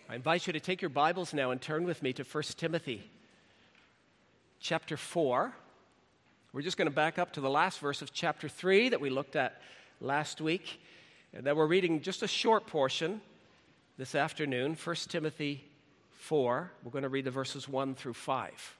I invite you to take your Bibles now and turn with me to 1 Timothy chapter 4. We're just going to back up to the last verse of chapter 3 that we looked at last week. And then we're reading just a short portion this afternoon, 1 Timothy 4. We're going to read the verses 1 through 5.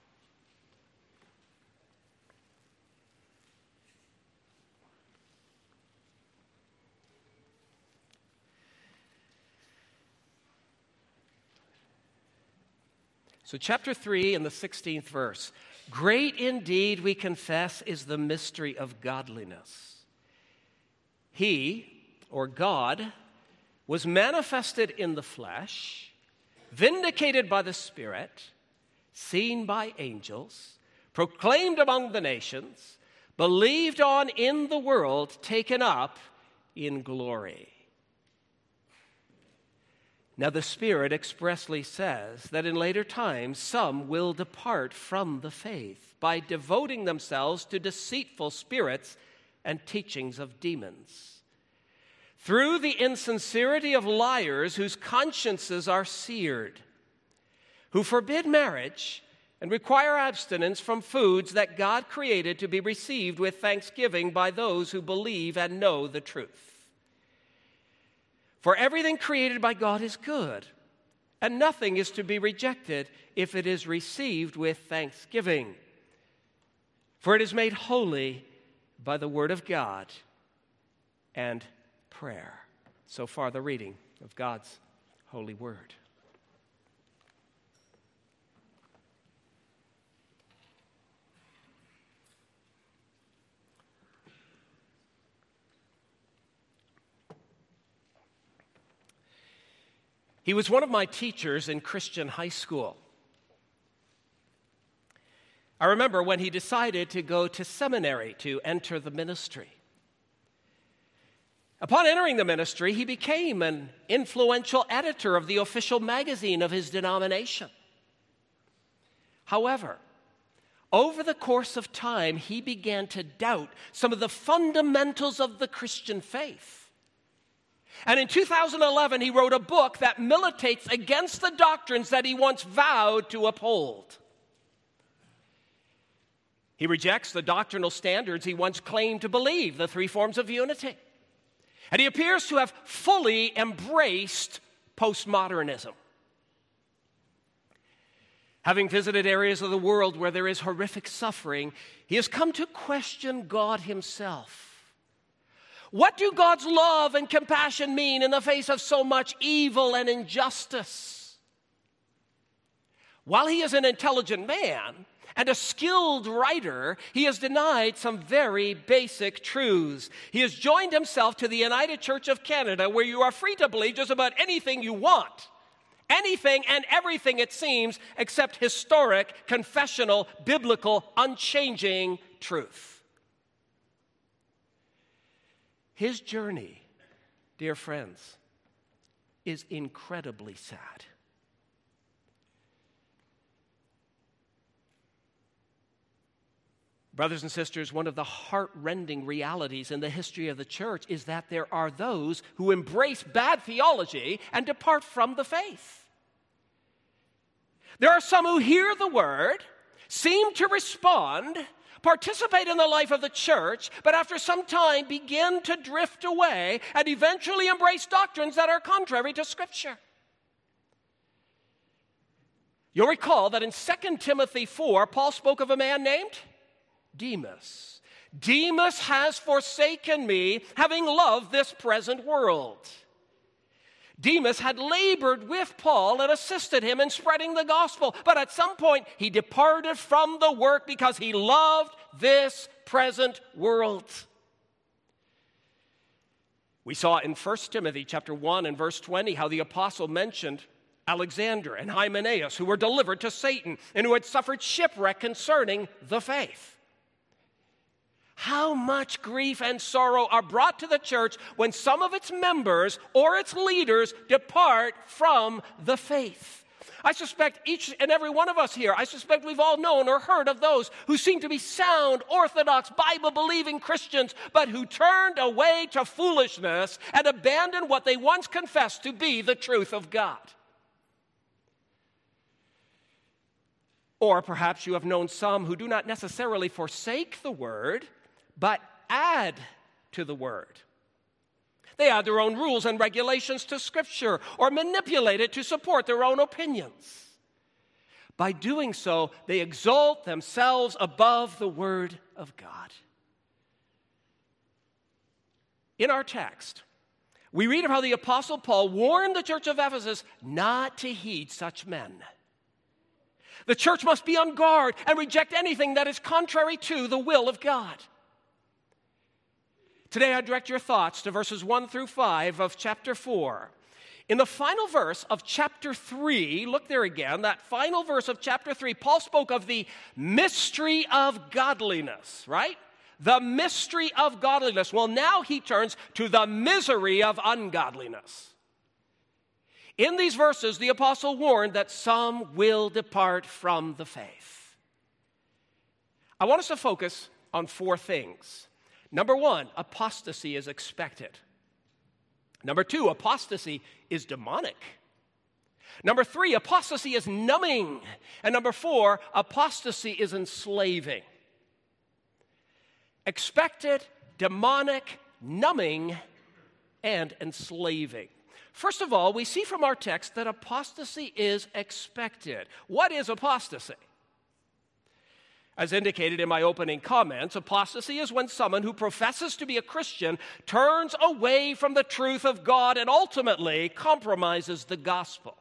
So chapter 3 and the 16th verse. Great indeed, we confess, is the mystery of godliness. He, or God, was manifested in the flesh, vindicated by the Spirit, seen by angels, proclaimed among the nations, believed on in the world, taken up in glory. Now the Spirit expressly says that in later times some will depart from the faith by devoting themselves to deceitful spirits and teachings of demons, through the insincerity of liars whose consciences are seared, who forbid marriage and require abstinence from foods that God created to be received with thanksgiving by those who believe and know the truth. For everything created by God is good, and nothing is to be rejected if it is received with thanksgiving. For it is made holy by the word of God and prayer. So far, the reading of God's holy word. He was one of my teachers in Christian high school. I remember when he decided to go to seminary to enter the ministry. Upon entering the ministry, he became an influential editor of the official magazine of his denomination. However, over the course of time, he began to doubt some of the fundamentals of the Christian faith. And in 2011, he wrote a book that militates against the doctrines that he once vowed to uphold. He rejects the doctrinal standards he once claimed to believe, the three forms of unity. And he appears to have fully embraced postmodernism. Having visited areas of the world where there is horrific suffering, he has come to question God himself. What do God's love and compassion mean in the face of so much evil and injustice? While he is an intelligent man and a skilled writer, he has denied some very basic truths. He has joined himself to the United Church of Canada, where you are free to believe just about anything you want. Anything and everything, it seems, except historic, confessional, biblical, unchanging truth. His journey, dear friends, is incredibly sad. Brothers and sisters, one of the heart-rending realities in the history of the church is that there are those who embrace bad theology and depart from the faith. There are some who hear the word, seem to respond, participate in the life of the church, but after some time begin to drift away and eventually embrace doctrines that are contrary to Scripture. You'll recall that in 2 Timothy 4, Paul spoke of a man named Demas. Demas has forsaken me, having loved this present world. Demas had labored with Paul and assisted him in spreading the gospel, but at some point he departed from the work because he loved this present world. We saw in 1 Timothy chapter 1 and verse 20 how the apostle mentioned Alexander and Hymenaeus, who were delivered to Satan and who had suffered shipwreck concerning the faith. How much grief and sorrow are brought to the church when some of its members or its leaders depart from the faith. I suspect each and every one of us here, I suspect we've all known or heard of those who seem to be sound, orthodox, Bible-believing Christians, but who turned away to foolishness and abandoned what they once confessed to be the truth of God. Or perhaps you have known some who do not necessarily forsake the word, but add to the word. They add their own rules and regulations to Scripture or manipulate it to support their own opinions. By doing so, they exalt themselves above the Word of God. In our text, we read of how the Apostle Paul warned the church of Ephesus not to heed such men. The church must be on guard and reject anything that is contrary to the will of God. Today, I direct your thoughts to verses 1 through 5 of chapter 4. In the final verse of chapter 3, look there again, that final verse of chapter 3, Paul spoke of the mystery of godliness, right? The mystery of godliness. Well, now he turns to the misery of ungodliness. In these verses, the apostle warned that some will depart from the faith. I want us to focus on four things. Number one, apostasy is expected. Number two, apostasy is demonic. Number three, apostasy is numbing. And number four, apostasy is enslaving. Expected, demonic, numbing, and enslaving. First of all, we see from our text that apostasy is expected. What is apostasy? As indicated in my opening comments, apostasy is when someone who professes to be a Christian turns away from the truth of God and ultimately compromises the gospel.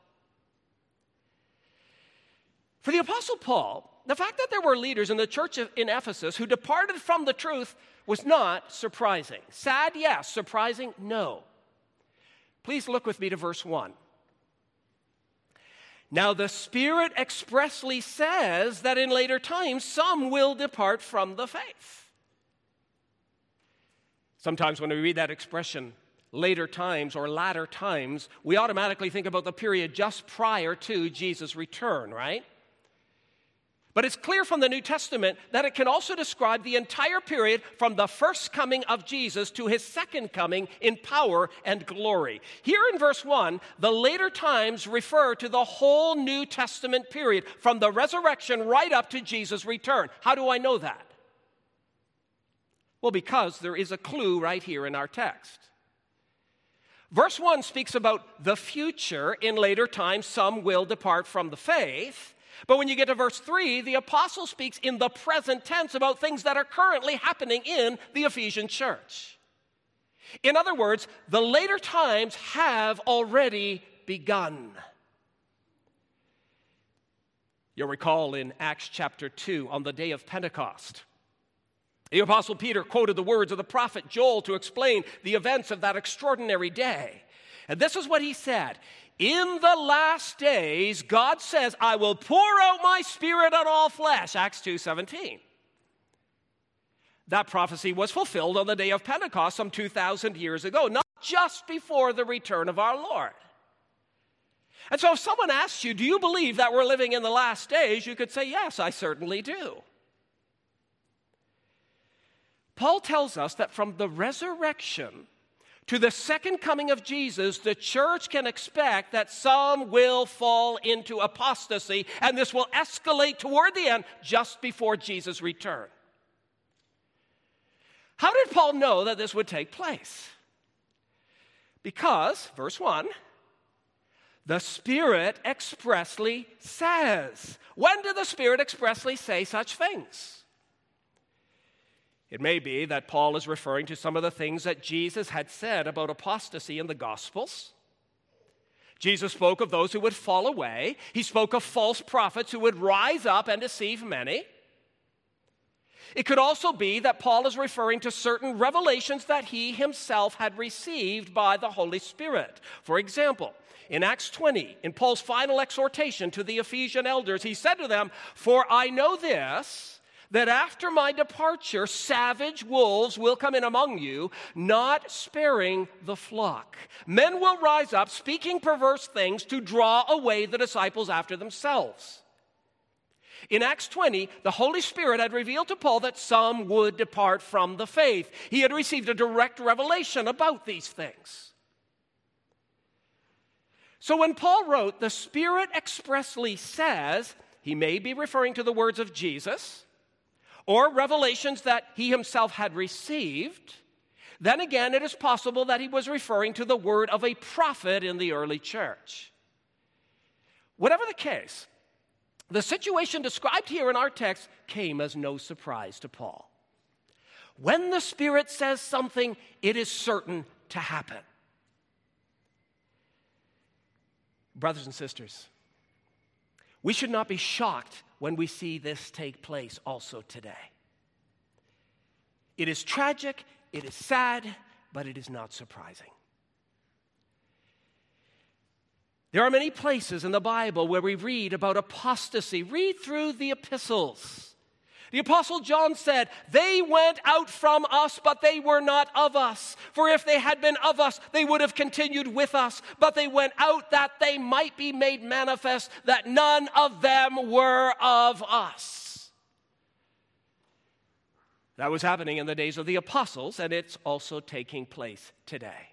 For the Apostle Paul, the fact that there were leaders in the church in Ephesus who departed from the truth was not surprising. Sad, yes. Surprising, no. Please look with me to verse 1. Now the Spirit expressly says that in later times some will depart from the faith. Sometimes when we read that expression, later times or latter times, we automatically think about the period just prior to Jesus' return, right? But it's clear from the New Testament that it can also describe the entire period from the first coming of Jesus to his second coming in power and glory. Here in verse 1, the later times refer to the whole New Testament period from the resurrection right up to Jesus' return. How do I know that? Well, because there is a clue right here in our text. Verse 1 speaks about the future. In later times, some will depart from the faith. But when you get to verse 3, the apostle speaks in the present tense about things that are currently happening in the Ephesian church. In other words, the later times have already begun. You'll recall in Acts chapter 2, on the day of Pentecost, the apostle Peter quoted the words of the prophet Joel to explain the events of that extraordinary day. And this is what he said. In the last days, God says, I will pour out my Spirit on all flesh. Acts 2:17. That prophecy was fulfilled on the day of Pentecost some 2,000 years ago, not just before the return of our Lord. And so if someone asks you, do you believe that we're living in the last days? You could say, yes, I certainly do. Paul tells us that from the resurrection to the second coming of Jesus, the church can expect that some will fall into apostasy, and this will escalate toward the end just before Jesus' return. How did Paul know that this would take place? Because, verse 1, the Spirit expressly says. When did the Spirit expressly say such things? It may be that Paul is referring to some of the things that Jesus had said about apostasy in the Gospels. Jesus spoke of those who would fall away. He spoke of false prophets who would rise up and deceive many. It could also be that Paul is referring to certain revelations that he himself had received by the Holy Spirit. For example, in Acts 20, in Paul's final exhortation to the Ephesian elders, he said to them, "For I know this, that after my departure, savage wolves will come in among you, not sparing the flock. Men will rise up, speaking perverse things to draw away the disciples after themselves." In Acts 20, the Holy Spirit had revealed to Paul that some would depart from the faith. He had received a direct revelation about these things. So when Paul wrote, the Spirit expressly says, he he may be referring to the words of Jesus or revelations that he himself had received. Then again, it is possible that he was referring to the word of a prophet in the early church. Whatever the case, the situation described here in our text came as no surprise to Paul. When the Spirit says something, it is certain to happen. Brothers and sisters, we should not be shocked when we see this take place also today. It is tragic, it is sad, but it is not surprising. There are many places in the Bible where we read about apostasy. Read through the epistles. The Apostle John said, "They went out from us, but they were not of us. For if they had been of us, they would have continued with us. But they went out that they might be made manifest that none of them were of us." That was happening in the days of the apostles, and it's also taking place today.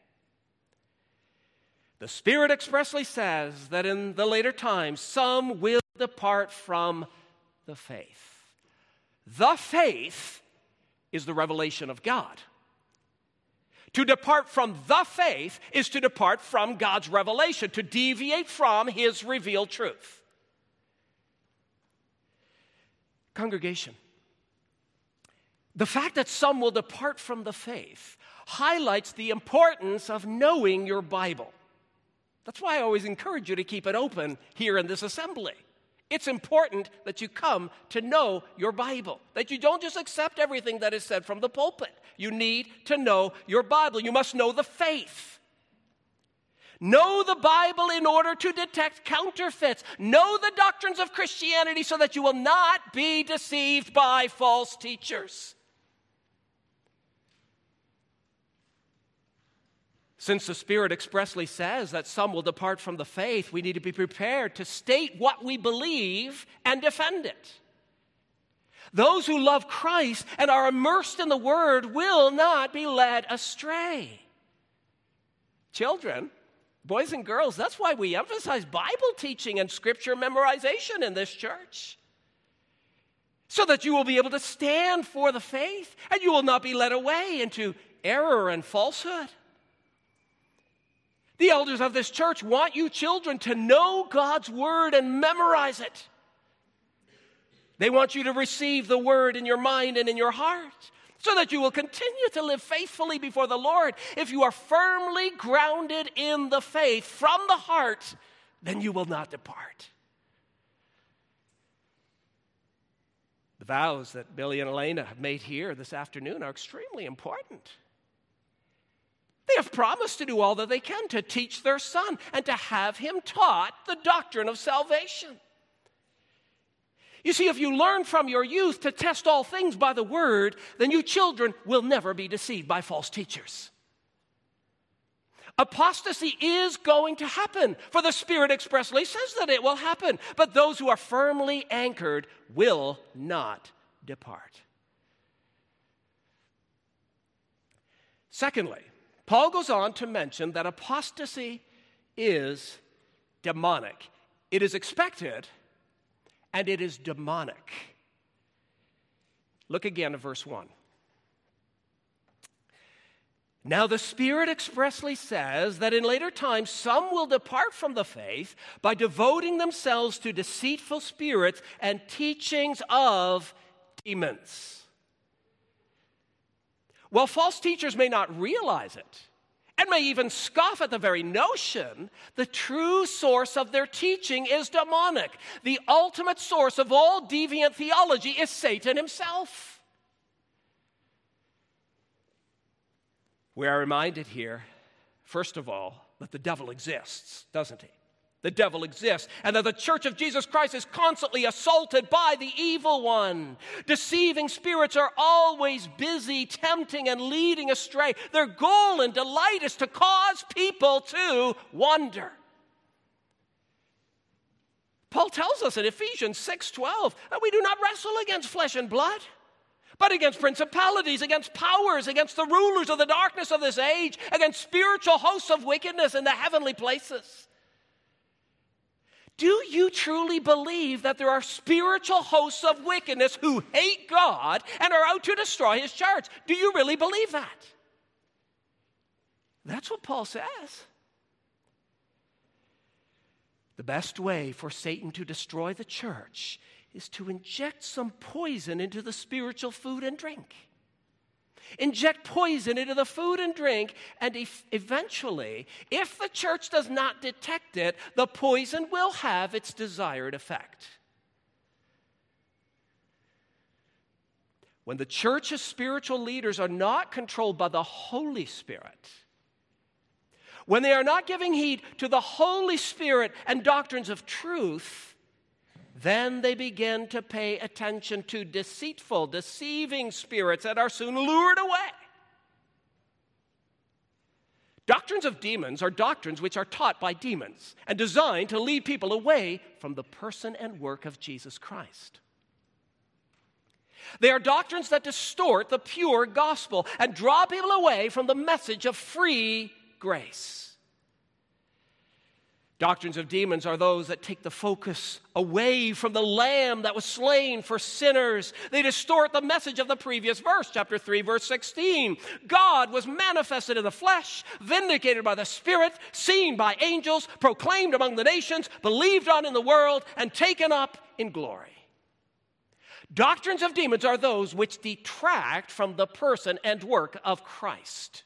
The Spirit expressly says that in the later times, some will depart from the faith. The faith is the revelation of God. To depart from the faith is to depart from God's revelation, to deviate from his revealed truth. Congregation, the fact that some will depart from the faith highlights the importance of knowing your Bible. That's why I always encourage you to keep it open here in this assembly. It's important that you come to know your Bible, that you don't just accept everything that is said from the pulpit. You need to know your Bible. You must know the faith. Know the Bible in order to detect counterfeits. Know the doctrines of Christianity so that you will not be deceived by false teachers. Since the Spirit expressly says that some will depart from the faith, we need to be prepared to state what we believe and defend it. Those who love Christ and are immersed in the Word will not be led astray. Children, boys and girls, that's why we emphasize Bible teaching and Scripture memorization in this church. So that you will be able to stand for the faith and you will not be led away into error and falsehood. The elders of this church want you children to know God's Word and memorize it. They want you to receive the Word in your mind and in your heart so that you will continue to live faithfully before the Lord. If you are firmly grounded in the faith from the heart, then you will not depart. The vows that Billy and Elena have made here this afternoon are extremely important. They have promised to do all that they can to teach their son and to have him taught the doctrine of salvation. You see, if you learn from your youth to test all things by the Word, then you children will never be deceived by false teachers. Apostasy is going to happen, for the Spirit expressly says that it will happen. But those who are firmly anchored will not depart. Secondly, Paul goes on to mention that apostasy is demonic. It is expected, and it is demonic. Look again at verse 1. Now the Spirit expressly says that in later times some will depart from the faith by devoting themselves to deceitful spirits and teachings of demons. While false teachers may not realize it and may even scoff at the very notion, the true source of their teaching is demonic. The ultimate source of all deviant theology is Satan himself. We are reminded here, first of all, that the devil exists, doesn't he? The devil exists, and that the church of Jesus Christ is constantly assaulted by the evil one. Deceiving spirits are always busy, tempting and leading astray. Their goal and delight is to cause people to wander. Paul tells us in Ephesians 6:12 that we do not wrestle against flesh and blood, but against principalities, against powers, against the rulers of the darkness of this age, against spiritual hosts of wickedness in the heavenly places. Do you truly believe that there are spiritual hosts of wickedness who hate God and are out to destroy his church? Do you really believe that? That's what Paul says. The best way for Satan to destroy the church is to inject some poison into the spiritual food and drink. Inject poison into the food and drink, and eventually, if the church does not detect it, the poison will have its desired effect. When the church's spiritual leaders are not controlled by the Holy Spirit, when they are not giving heed to the Holy Spirit and doctrines of truth, then they begin to pay attention to deceitful, deceiving spirits that are soon lured away. Doctrines of demons are doctrines which are taught by demons and designed to lead people away from the person and work of Jesus Christ. They are doctrines that distort the pure gospel and draw people away from the message of free grace. Doctrines of demons are those that take the focus away from the Lamb that was slain for sinners. They distort the message of the previous verse, chapter 3, verse 16. God was manifested in the flesh, vindicated by the Spirit, seen by angels, proclaimed among the nations, believed on in the world, and taken up in glory. Doctrines of demons are those which detract from the person and work of Christ.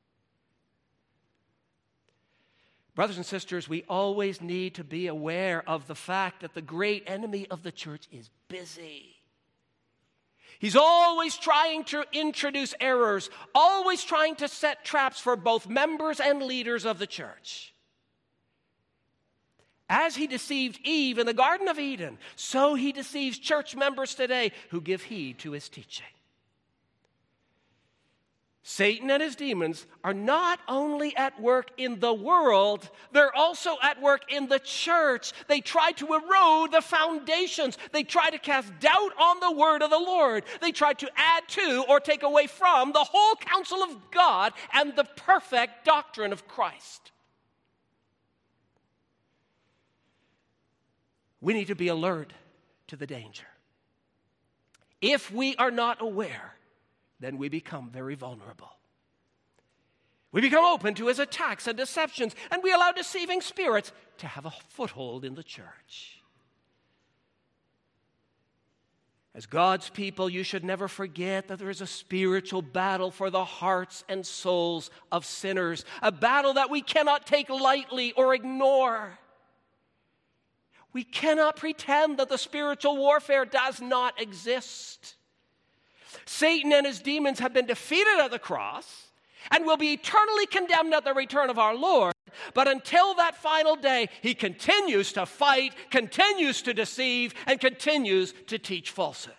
Brothers and sisters, we always need to be aware of the fact that the great enemy of the church is busy. He's always trying to introduce errors, always trying to set traps for both members and leaders of the church. As he deceived Eve in the Garden of Eden, so he deceives church members today who give heed to his teaching. Satan and his demons are not only at work in the world, they're also at work in the church. They try to erode the foundations. They try to cast doubt on the word of the Lord. They try to add to or take away from the whole counsel of God and the perfect doctrine of Christ. We need to be alert to the danger. If we are not aware, then we become very vulnerable. We become open to his attacks and deceptions, and we allow deceiving spirits to have a foothold in the church. As God's people, you should never forget that there is a spiritual battle for the hearts and souls of sinners, a battle that we cannot take lightly or ignore. We cannot pretend that the spiritual warfare does not exist. Satan and his demons have been defeated at the cross and will be eternally condemned at the return of our Lord. But until that final day, he continues to fight, continues to deceive, and continues to teach falsehood.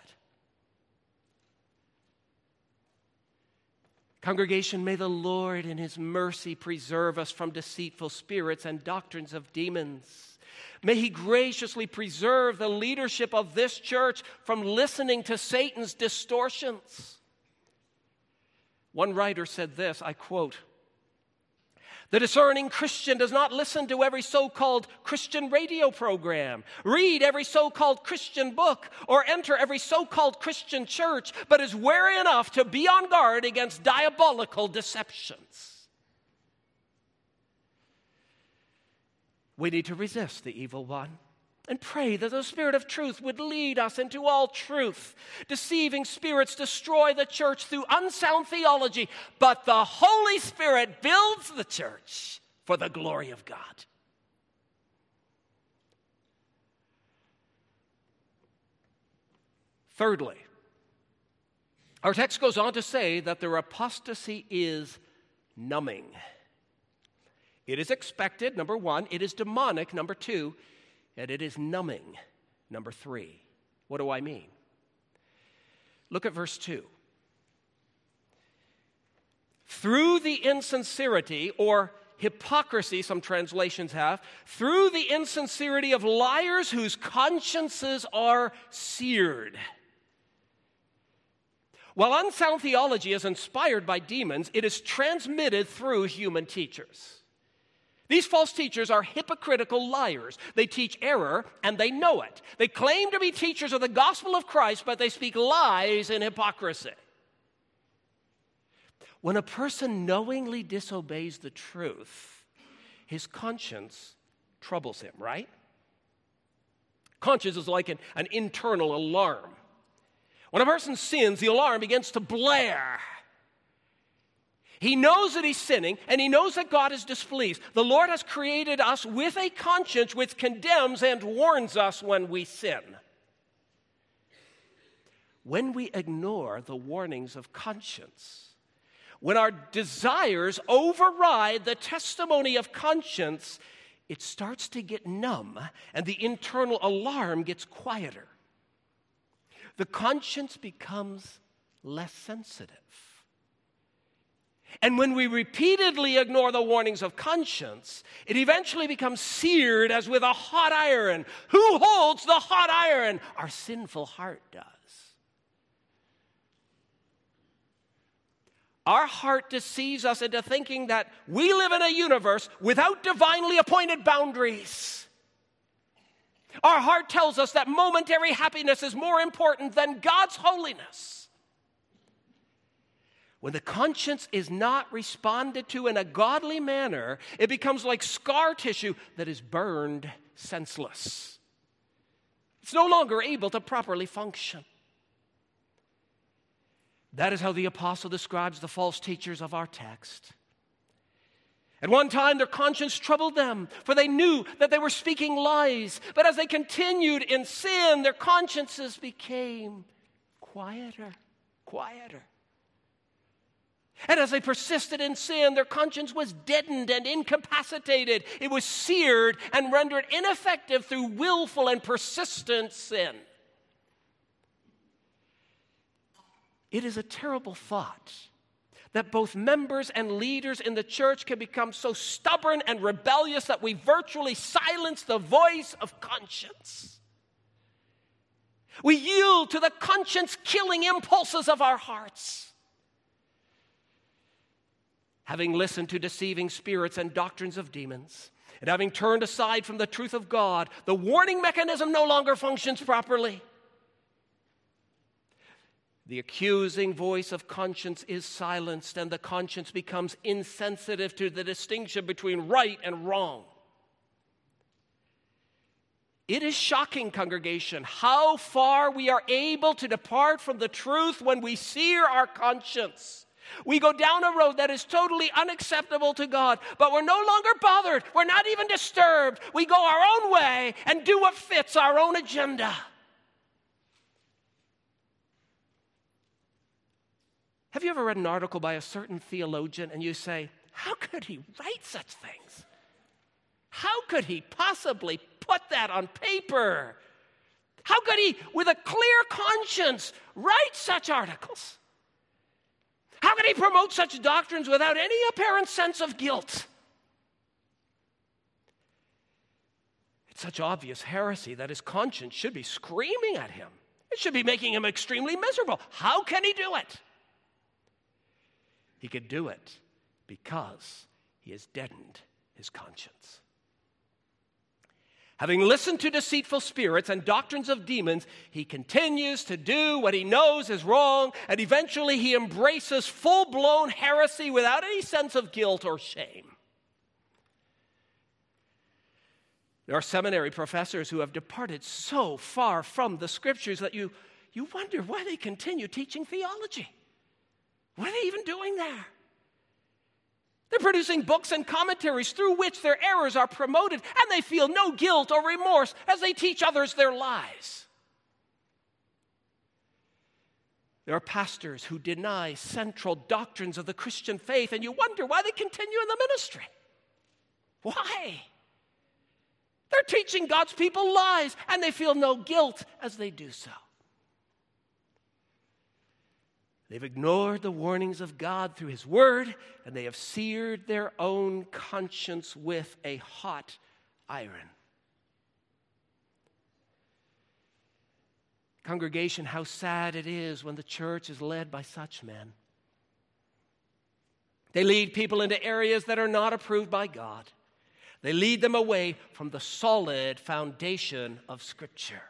Congregation, may the Lord in his mercy preserve us from deceitful spirits and doctrines of demons. May he graciously preserve the leadership of this church from listening to Satan's distortions. One writer said this, I quote, "The discerning Christian does not listen to every so-called Christian radio program, read every so-called Christian book, or enter every so-called Christian church, but is wary enough to be on guard against diabolical deceptions." We need to resist the evil one and pray that the Spirit of truth would lead us into all truth. Deceiving spirits destroy the church through unsound theology, but the Holy Spirit builds the church for the glory of God. Thirdly, our text goes on to say that their apostasy is numbing. It is expected, number one. It is demonic, number two. And it is numbing, number three. What do I mean? Look at verse 2. Through the insincerity, or hypocrisy, some translations have, through the insincerity of liars whose consciences are seared. While unsound theology is inspired by demons, it is transmitted through human teachers. These false teachers are hypocritical liars. They teach error, and they know it. They claim to be teachers of the gospel of Christ, but they speak lies in hypocrisy. When a person knowingly disobeys the truth, his conscience troubles him, right? Conscience is like an internal alarm. When a person sins, the alarm begins to blare. He knows that he's sinning, and he knows that God is displeased. The Lord has created us with a conscience which condemns and warns us when we sin. When we ignore the warnings of conscience, when our desires override the testimony of conscience, it starts to get numb, and the internal alarm gets quieter. The conscience becomes less sensitive. And when we repeatedly ignore the warnings of conscience, it eventually becomes seared as with a hot iron. Who holds the hot iron? Our sinful heart does. Our heart deceives us into thinking that we live in a universe without divinely appointed boundaries. Our heart tells us that momentary happiness is more important than God's holiness. When the conscience is not responded to in a godly manner, it becomes like scar tissue that is burned senseless. It's no longer able to properly function. That is how the apostle describes the false teachers of our text. At one time, their conscience troubled them, for they knew that they were speaking lies. But as they continued in sin, their consciences became quieter. And as they persisted in sin, their conscience was deadened and incapacitated. It was seared and rendered ineffective through willful and persistent sin. It is a terrible thought that both members and leaders in the church can become so stubborn and rebellious that we virtually silence the voice of conscience. We yield to the conscience-killing impulses of our hearts. Having listened to deceiving spirits and doctrines of demons, and having turned aside from the truth of God, the warning mechanism no longer functions properly. The accusing voice of conscience is silenced, and the conscience becomes insensitive to the distinction between right and wrong. It is shocking, congregation, how far we are able to depart from the truth when we sear our conscience. We go down a road that is totally unacceptable to God, but we're no longer bothered. We're not even disturbed. We go our own way and do what fits our own agenda. Have you ever read an article by a certain theologian and you say, how could he write such things? How could he possibly put that on paper? How could he, with a clear conscience, write such articles? How can he promote such doctrines without any apparent sense of guilt? It's such obvious heresy that his conscience should be screaming at him. It should be making him extremely miserable. How can he do it? He could do it because he has deadened his conscience. Having listened to deceitful spirits and doctrines of demons, he continues to do what he knows is wrong, and eventually he embraces full-blown heresy without any sense of guilt or shame. There are seminary professors who have departed so far from the Scriptures that you wonder why they continue teaching theology. What are they even doing there? They're producing books and commentaries through which their errors are promoted, and they feel no guilt or remorse as they teach others their lies. There are pastors who deny central doctrines of the Christian faith, and you wonder why they continue in the ministry. Why? They're teaching God's people lies, and they feel no guilt as they do so. They've ignored the warnings of God through His Word, and they have seared their own conscience with a hot iron. Congregation, how sad it is when the church is led by such men. They lead people into areas that are not approved by God. They lead them away from the solid foundation of Scripture.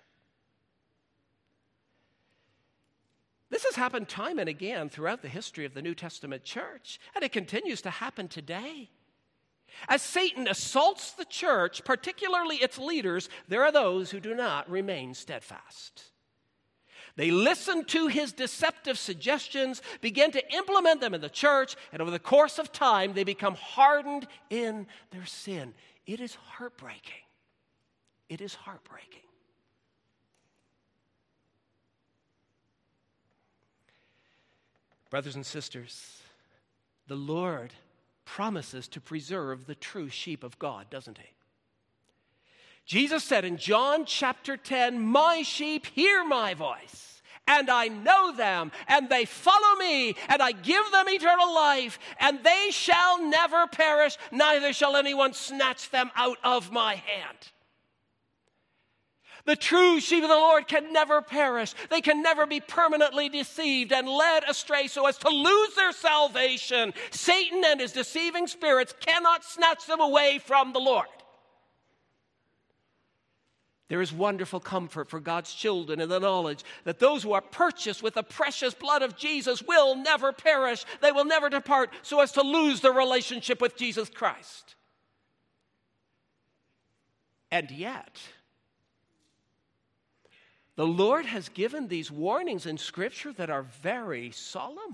This has happened time and again throughout the history of the New Testament church, and it continues to happen today. As Satan assaults the church, particularly its leaders, there are those who do not remain steadfast. They listen to his deceptive suggestions, begin to implement them in the church, and over the course of time, they become hardened in their sin. It is heartbreaking. It is heartbreaking. Brothers and sisters, the Lord promises to preserve the true sheep of God, doesn't he? Jesus said in John chapter 10, "My sheep hear my voice, and I know them, and they follow me, and I give them eternal life, and they shall never perish, neither shall anyone snatch them out of my hand." The true sheep of the Lord can never perish. They can never be permanently deceived and led astray so as to lose their salvation. Satan and his deceiving spirits cannot snatch them away from the Lord. There is wonderful comfort for God's children in the knowledge that those who are purchased with the precious blood of Jesus will never perish. They will never depart so as to lose their relationship with Jesus Christ. And yet, the Lord has given these warnings in Scripture that are very solemn.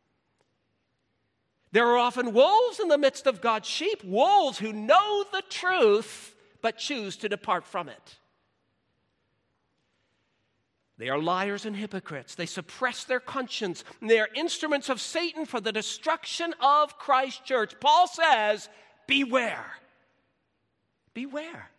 There are often wolves in the midst of God's sheep, wolves who know the truth but choose to depart from it. They are liars and hypocrites. They suppress their conscience. They are instruments of Satan for the destruction of Christ's church. Paul says, beware. Beware.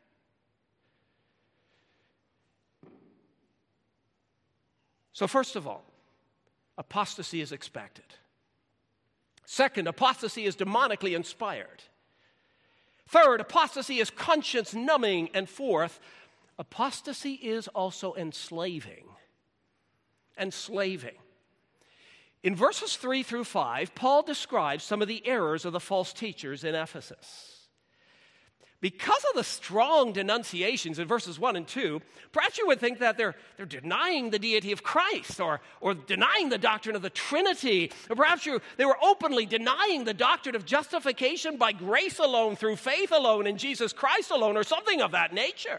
So first of all, apostasy is expected. Second, apostasy is demonically inspired. Third, apostasy is conscience numbing. And fourth, apostasy is also enslaving. Enslaving. In verses 3 through 5, Paul describes some of the errors of the false teachers in Ephesus. Because of the strong denunciations in verses 1 and 2, perhaps you would think that they're denying the deity of Christ or denying the doctrine of the Trinity. Or perhaps they were openly denying the doctrine of justification by grace alone, through faith alone, in Jesus Christ alone, or something of that nature.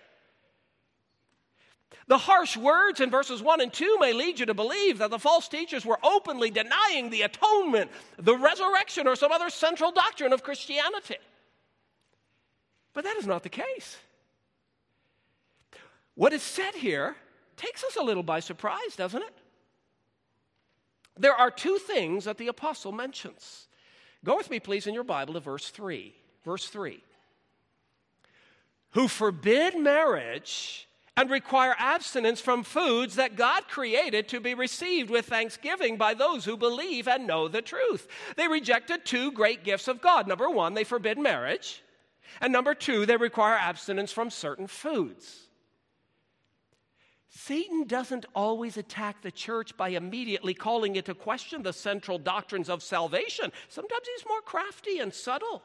The harsh words in verses 1 and 2 may lead you to believe that the false teachers were openly denying the atonement, the resurrection, or some other central doctrine of Christianity. But that is not the case. What is said here takes us a little by surprise, doesn't it? There are two things that the apostle mentions. Go with me, please, in your Bible to verse 3. Verse 3. Who forbid marriage and require abstinence from foods that God created to be received with thanksgiving by those who believe and know the truth. They rejected two great gifts of God. Number one, they forbid marriage. And number two, they require abstinence from certain foods. Satan doesn't always attack the church by immediately calling into question the central doctrines of salvation. Sometimes he's more crafty and subtle.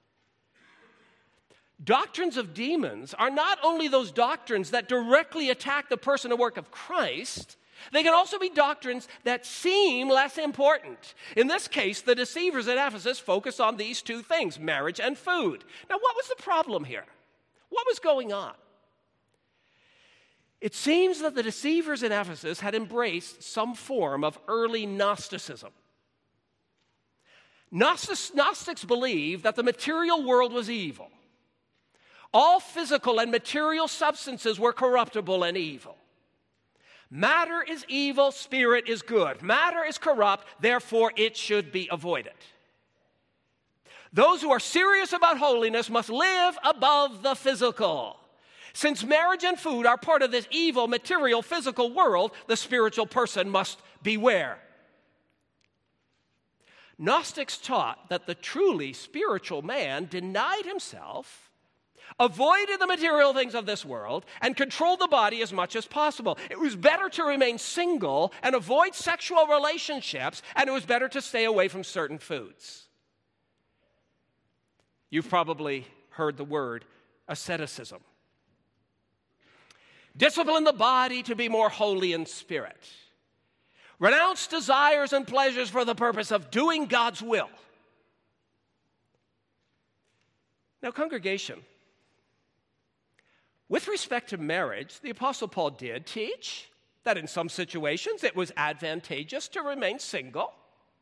Doctrines of demons are not only those doctrines that directly attack the person and work of Christ, they can also be doctrines that seem less important. In this case, the deceivers at Ephesus focus on these two things, marriage and food. Now, what was the problem here? What was going on? It seems that the deceivers in Ephesus had embraced some form of early Gnosticism. Gnostics believed that the material world was evil. All physical and material substances were corruptible and evil. Matter is evil, spirit is good. Matter is corrupt, therefore it should be avoided. Those who are serious about holiness must live above the physical. Since marriage and food are part of this evil, material, physical world, the spiritual person must beware. Gnostics taught that the truly spiritual man denied himself, avoided the material things of this world, and controlled the body as much as possible. It was better to remain single and avoid sexual relationships, and it was better to stay away from certain foods. You've probably heard the word asceticism. Discipline the body to be more holy in spirit. Renounce desires and pleasures for the purpose of doing God's will. Now, congregation, with respect to marriage, the Apostle Paul did teach that in some situations it was advantageous to remain single.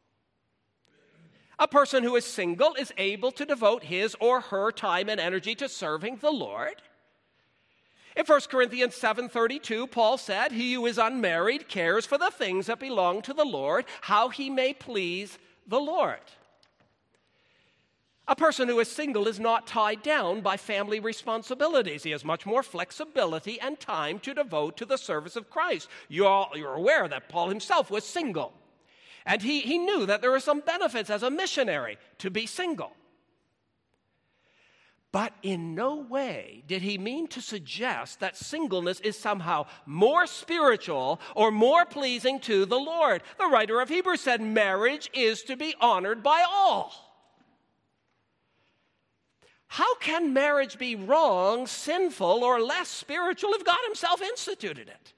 A person who is single is able to devote his or her time and energy to serving the Lord. In 1 Corinthians 7:32, Paul said, "He who is unmarried cares for the things that belong to the Lord, how he may please the Lord." A person who is single is not tied down by family responsibilities. He has much more flexibility and time to devote to the service of Christ. You're aware that Paul himself was single. And he knew that there were some benefits as a missionary to be single. But in no way did he mean to suggest that singleness is somehow more spiritual or more pleasing to the Lord. The writer of Hebrews said marriage is to be honored by all. How can marriage be wrong, sinful, or less spiritual if God himself instituted it?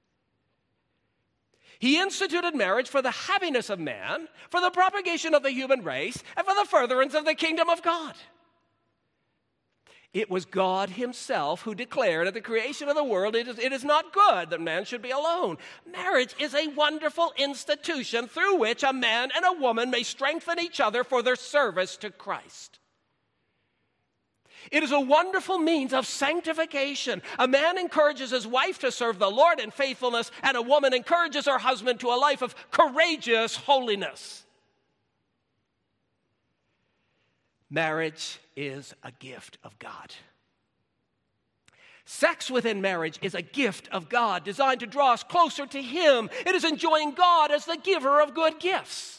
He instituted marriage for the happiness of man, for the propagation of the human race, and for the furtherance of the kingdom of God. It was God himself who declared at the creation of the world, it is not good that man should be alone. Marriage is a wonderful institution through which a man and a woman may strengthen each other for their service to Christ. It is a wonderful means of sanctification. A man encourages his wife to serve the Lord in faithfulness, and a woman encourages her husband to a life of courageous holiness. Marriage is a gift of God. Sex within marriage is a gift of God designed to draw us closer to Him. It is enjoying God as the giver of good gifts.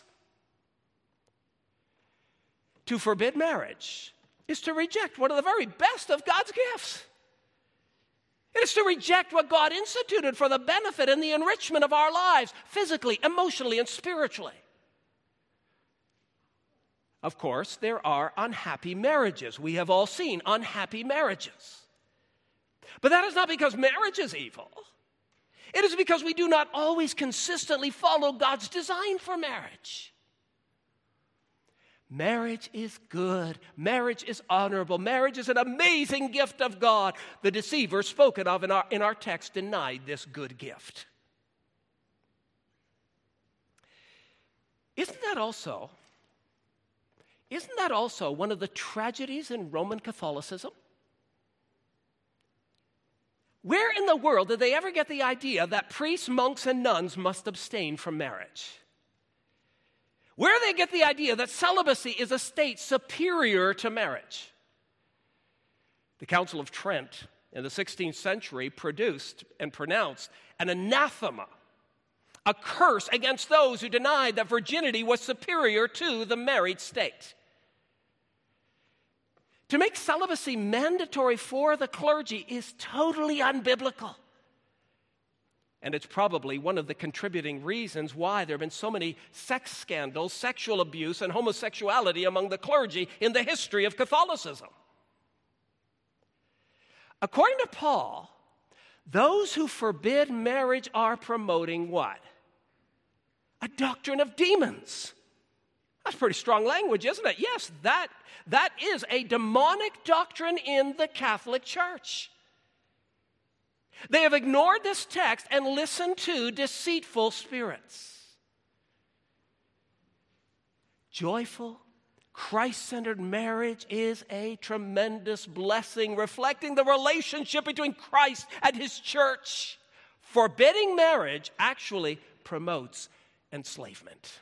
To forbid marriage is to reject one of the very best of God's gifts. It is to reject what God instituted for the benefit and the enrichment of our lives, physically, emotionally, and spiritually. Of course, there are unhappy marriages. We have all seen unhappy marriages. But that is not because marriage is evil. It is because we do not always consistently follow God's design for marriage. Marriage is good. Marriage is honorable. Marriage is an amazing gift of God. The deceiver spoken of in our text denied this good gift. Isn't that also one of the tragedies in Roman Catholicism? Where in the world did they ever get the idea that priests, monks, and nuns must abstain from marriage? Where do they get the idea that celibacy is a state superior to marriage? The Council of Trent in the 16th century produced and pronounced an anathema, a curse against those who denied that virginity was superior to the married state. To make celibacy mandatory for the clergy is totally unbiblical. And it's probably one of the contributing reasons why there have been so many sex scandals, sexual abuse, and homosexuality among the clergy in the history of Catholicism. According to Paul, those who forbid marriage are promoting what? A doctrine of demons. That's pretty strong language, isn't it? Yes, that is a demonic doctrine in the Catholic Church. They have ignored this text and listened to deceitful spirits. Joyful, Christ-centered marriage is a tremendous blessing, reflecting the relationship between Christ and His church. Forbidding marriage actually promotes enslavement.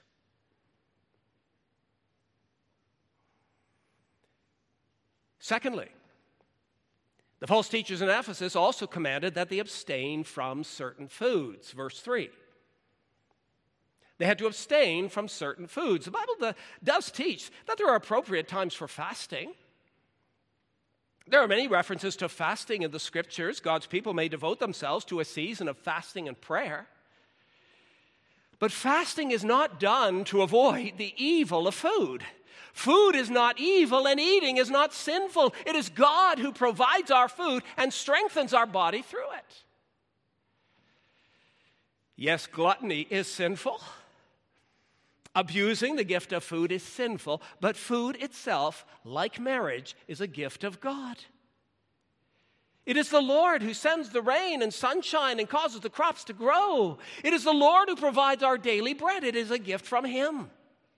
Secondly, the false teachers in Ephesus also commanded that they abstain from certain foods. Verse 3. They had to abstain from certain foods. The Bible does teach that there are appropriate times for fasting. There are many references to fasting in the Scriptures. God's people may devote themselves to a season of fasting and prayer. But fasting is not done to avoid the evil of food. Food is not evil and eating is not sinful. It is God who provides our food and strengthens our body through it. Yes, gluttony is sinful. Abusing the gift of food is sinful, but food itself, like marriage, is a gift of God. It is the Lord who sends the rain and sunshine and causes the crops to grow. It is the Lord who provides our daily bread. It is a gift from Him.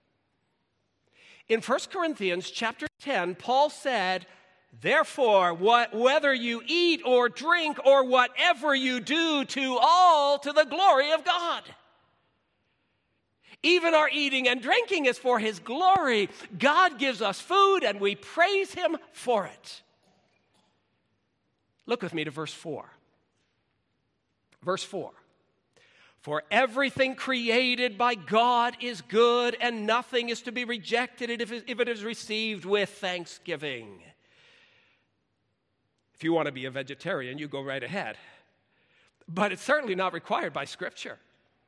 In 1 Corinthians chapter 10, Paul said, "Therefore, whether you eat or drink or whatever you do, all to the glory of God." Even our eating and drinking is for His glory. God gives us food and we praise Him for it. Look with me to verse 4. Verse 4. "For everything created by God is good, and nothing is to be rejected if it is received with thanksgiving." If you want to be a vegetarian, you go right ahead. But it's certainly not required by Scripture.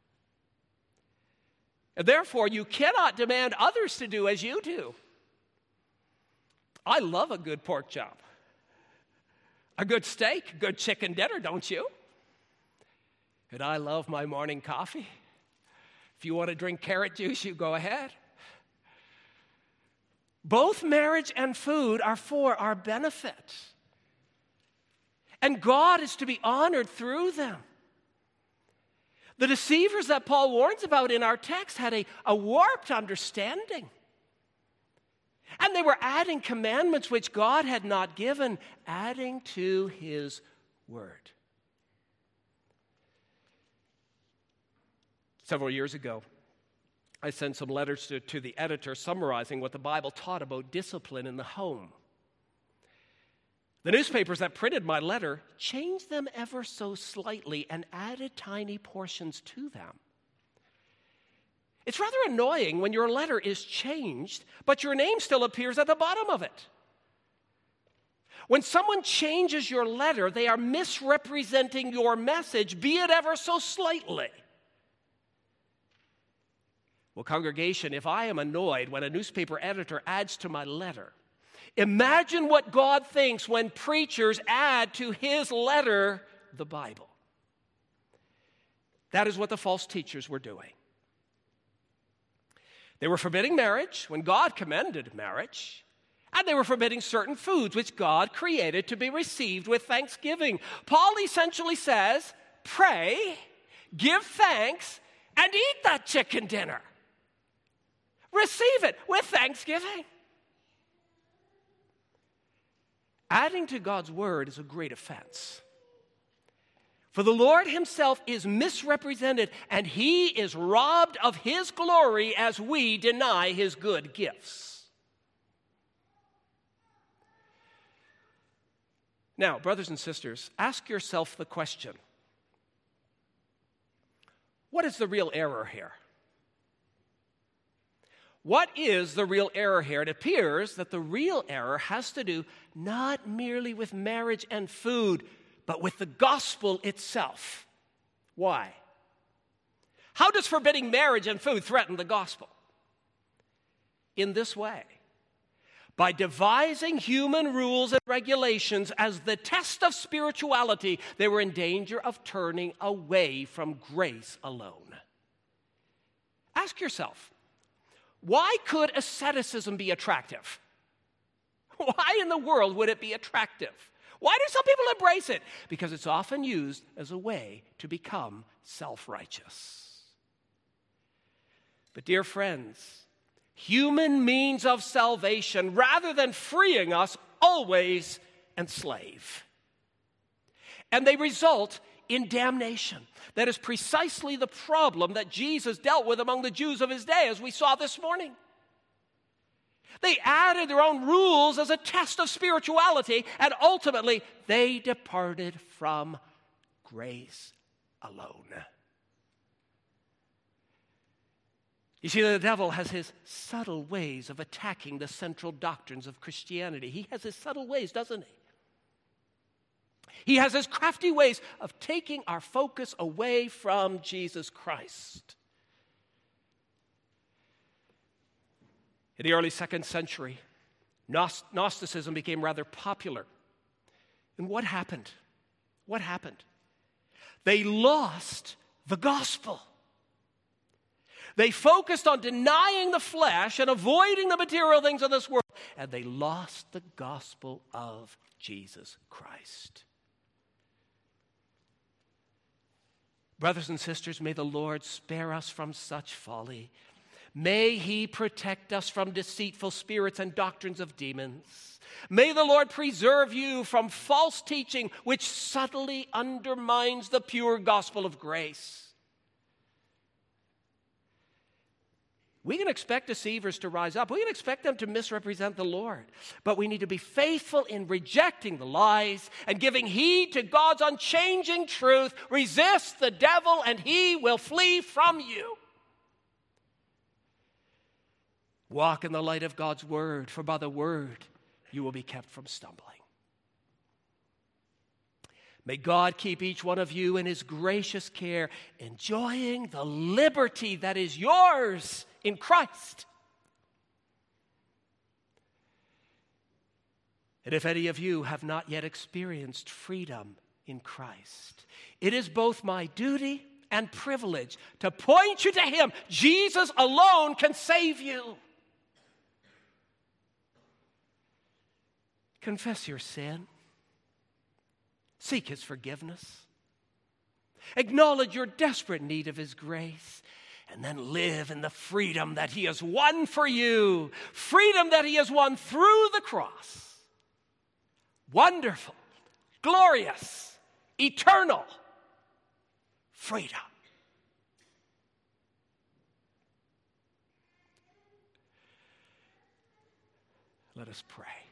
And therefore, you cannot demand others to do as you do. I love a good pork chop. A good steak, good chicken dinner, don't you? And I love my morning coffee. If you want to drink carrot juice, you go ahead. Both marriage and food are for our benefit. And God is to be honored through them. The deceivers that Paul warns about in our text had a warped understanding. And they were adding commandments which God had not given, adding to His word. Several years ago, I sent some letters to the editor summarizing what the Bible taught about discipline in the home. The newspapers that printed my letter changed them ever so slightly and added tiny portions to them. It's rather annoying when your letter is changed, but your name still appears at the bottom of it. When someone changes your letter, they are misrepresenting your message, be it ever so slightly. Well, congregation, if I am annoyed when a newspaper editor adds to my letter, imagine what God thinks when preachers add to His letter the Bible. That is what the false teachers were doing. They were forbidding marriage when God commended marriage, and they were forbidding certain foods which God created to be received with thanksgiving. Paul essentially says, pray, give thanks, and eat that chicken dinner. Receive it with thanksgiving. Adding to God's word is a great offense. For the Lord Himself is misrepresented, and He is robbed of His glory as we deny His good gifts. Now, brothers and sisters, ask yourself the question, what is the real error here? What is the real error here? It appears that the real error has to do not merely with marriage and food, but with the gospel itself. Why? How does forbidding marriage and food threaten the gospel? In this way. By devising human rules and regulations as the test of spirituality, they were in danger of turning away from grace alone. Ask yourself, why could asceticism be attractive? Why in the world would it be attractive? Why do some people embrace it? Because it's often used as a way to become self-righteous. But dear friends, human means of salvation, rather than freeing us, always enslave. And they result in damnation. That is precisely the problem that Jesus dealt with among the Jews of His day, as we saw this morning. They added their own rules as a test of spirituality, and ultimately they departed from grace alone. You see, the devil has his subtle ways of attacking the central doctrines of Christianity. He has his subtle ways, doesn't he? He has his crafty ways of taking our focus away from Jesus Christ. In the early 2nd century, Gnosticism became rather popular. And what happened? What happened? They lost the gospel. They focused on denying the flesh and avoiding the material things of this world, and they lost the gospel of Jesus Christ. Brothers and sisters, may the Lord spare us from such folly. May He protect us from deceitful spirits and doctrines of demons. May the Lord preserve you from false teaching which subtly undermines the pure gospel of grace. We can expect deceivers to rise up. We can expect them to misrepresent the Lord. But we need to be faithful in rejecting the lies and giving heed to God's unchanging truth. Resist the devil and he will flee from you. Walk in the light of God's word, for by the word you will be kept from stumbling. May God keep each one of you in His gracious care, enjoying the liberty that is yours in Christ. And if any of you have not yet experienced freedom in Christ, it is both my duty and privilege to point you to Him. Jesus alone can save you. Confess your sin. Seek His forgiveness. Acknowledge your desperate need of His grace. And then live in the freedom that He has won for you. Freedom that He has won through the cross. Wonderful, glorious, eternal freedom. Let us pray.